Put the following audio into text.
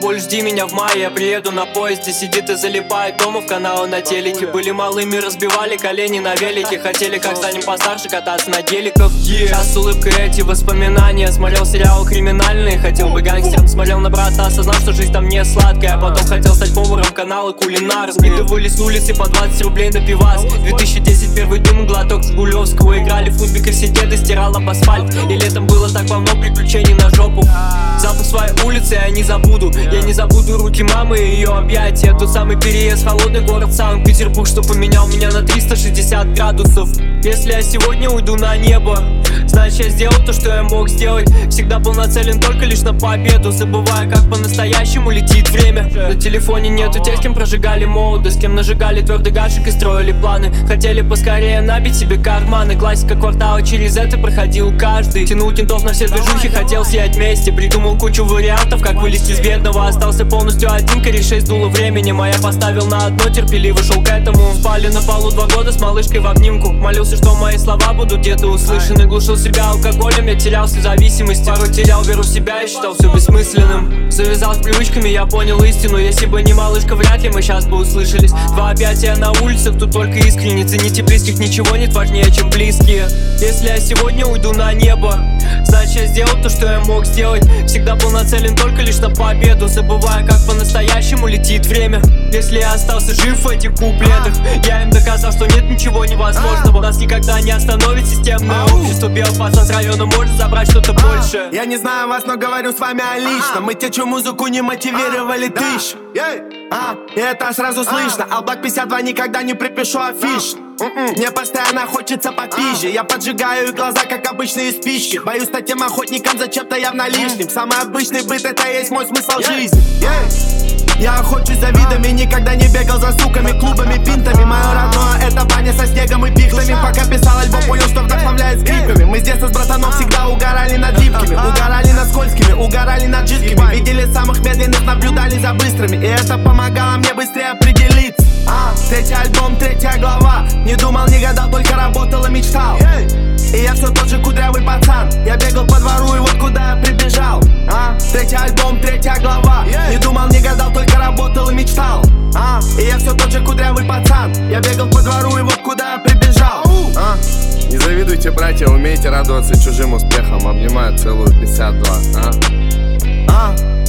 тобой, жди меня в мае. Я приеду на поезде, сидит и залипает дома в каналы на телеке. Были малыми, разбивали колени на велике. Хотели, как станем постарше, кататься на геликах. Сейчас с улыбкой эти воспоминания. Смотрел сериалы криминальные, хотел бы гангстером. Смотрел на брата, осознал, что жизнь там не сладкая. Потом хотел стать поваром, каналы кулинар. Скидывали с улицы по 20 рублей на пивас. 2010 первый дым, глоток Жигулевского. Играли в футбик и все деды, стирал об асфальт. И летом было так полно приключений на жопу. Запах своей улицы я не забуду. Я не забуду руки мамы и ее объятия. Тот самый переезд в холодный город Санкт-Петербург, что поменял меня на 360 градусов. Если я сегодня уйду на небо, значит я сделал то, что я мог сделать. Всегда был нацелен только лишь на победу, забывая, как по-настоящему летит время. На телефоне нету тех, с кем прожигали молодость, с кем нажигали твердый гаджик и строили планы. Хотели поскорее набить себе карманы. Классика квартала, через это проходил каждый. Тянул кентов на все движухи, хотел сиять вместе. Придумал кучу вариантов, как вылезти из бедного. Остался полностью один, корешей сдуло временем. А я поставил на одно, терпеливо шел к этому. Спали на полу 2 года с малышкой в обнимку. Молился, что мои слова будут где-то услышаны. Глушил себя алкоголем, я терялся в зависимости. Порой терял веру в себя и считал все бессмысленным. Завязал с привычками, я понял истину. Если бы не малышка, вряд ли мы сейчас бы услышались. 2 объятия на улицах, тут только искренне. Цените близких, ничего нет важнее, чем близкие. Если я сегодня уйду на небо, значит я сделал то, что я мог сделать. Всегда был нацелен только лишь на победу, забывая, как по-настоящему летит время. Если я остался жив в этих куплетах, я им доказал, что нет ничего невозможного. Нас никогда не остановит системное общество. Белый пацан с района может забрать что-то больше. Я не знаю вас, но говорю с вами о личном. Мы те, чью музыку не мотивировали тысяч. И это сразу слышно. А Black 52 никогда не припишу афиш. Мне постоянно хочется попизже. Я поджигаю их глаза, как обычные спички. Боюсь стать тем охотником за чем-то явно лишним. Самый обычный быт, это есть мой смысл жизни. Я охочусь за видами, никогда не бегал за суками, клубами, пинтами. Мое родное — это баня со снегом и пихтами. Пока писал альбом, понял, что вдохновляет скрипами. Мы с детства с братаном всегда угорали над липкими, угорали над скользкими, угорали над жидкими. Видели самых медленных, наблюдали за быстрыми. И это помогало мне быстрее определиться. Третий альбом, 3 глава. Не думал, не гадал, только работал и мечтал. И я все тот же кудрявый пацан. Я бегал по двору и вот куда я прибежал. Третий альбом, 3 глава. Не думал, не гадал, только работал и мечтал. И я все тот же кудрявый пацан. Я бегал по двору и вот куда я прибежал. Не завидуйте, братья, умейте радоваться чужим успехам. Обнимаю, целую 52.